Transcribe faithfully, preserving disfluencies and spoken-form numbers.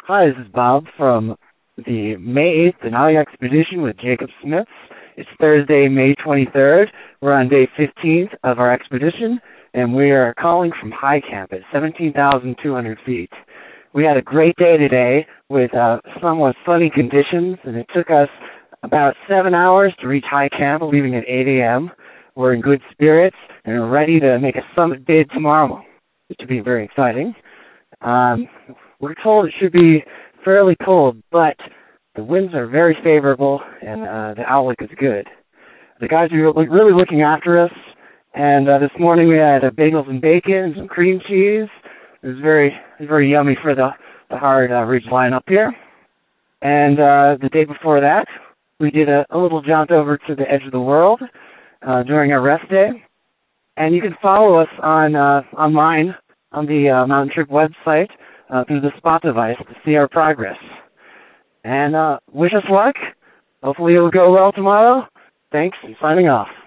Hi, this is Bob from the May eighth Denali Expedition with Jacob Smiths. It's Thursday, May twenty-third. We're on day fifteenth of our expedition, and we are calling from high camp at seventeen thousand two hundred feet. We had a great day today with uh, somewhat sunny conditions, and it took us about seven hours to reach high camp, leaving at eight a.m. We're in good spirits and are ready to make a summit bid tomorrow, which should be very exciting. Um, we're told it should be fairly cold, but the winds are very favorable and uh, the outlook is good. The guys are really looking after us, and uh, this morning we had uh, bagels and bacon and some cream cheese. It was very, very yummy for the, the hard uh, ridge line up here. And uh, the day before that, we did a, a little jaunt over to the edge of the world uh, during our rest day. And you can follow us on uh, online on the uh, Mountain Trip website uh, through the spot device to see our progress. And uh, wish us luck. Hopefully it will go well tomorrow. Thanks, and signing off.